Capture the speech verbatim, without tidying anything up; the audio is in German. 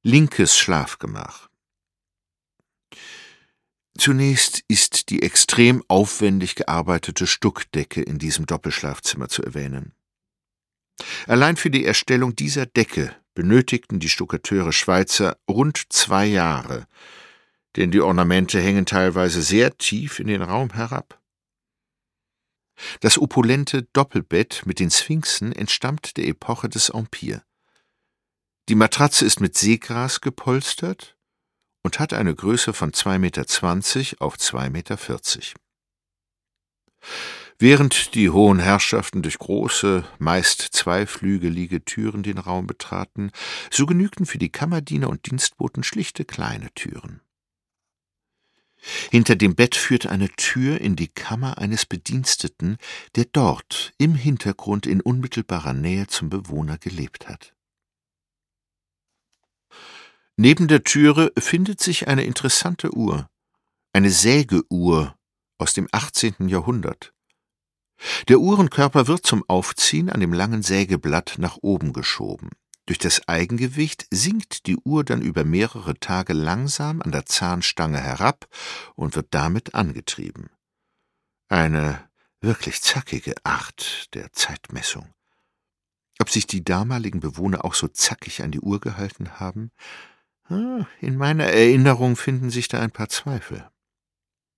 Linkes Schlafgemach. Zunächst ist die extrem aufwendig gearbeitete Stuckdecke in diesem Doppelschlafzimmer zu erwähnen. Allein für die Erstellung dieser Decke benötigten die Stuckateure Schweizer rund zwei Jahre, denn die Ornamente hängen teilweise sehr tief in den Raum herab. Das opulente Doppelbett mit den Sphinxen entstammt der Epoche des Empire. Die Matratze ist mit Seegras gepolstert und hat eine Größe von zwei Meter zwanzig auf zwei Meter vierzig. Während die hohen Herrschaften durch große, meist zweiflügelige Türen den Raum betraten, so genügten für die Kammerdiener und Dienstboten schlichte kleine Türen. Hinter dem Bett führte eine Tür in die Kammer eines Bediensteten, der dort im Hintergrund in unmittelbarer Nähe zum Bewohner gelebt hat. Neben der Türe findet sich eine interessante Uhr, eine Sägeuhr aus dem achtzehnten Jahrhundert. Der Uhrenkörper wird zum Aufziehen an dem langen Sägeblatt nach oben geschoben. Durch das Eigengewicht sinkt die Uhr dann über mehrere Tage langsam an der Zahnstange herab und wird damit angetrieben. Eine wirklich zackige Art der Zeitmessung. Ob sich die damaligen Bewohner auch so zackig an die Uhr gehalten haben? In meiner Erinnerung finden sich da ein paar Zweifel.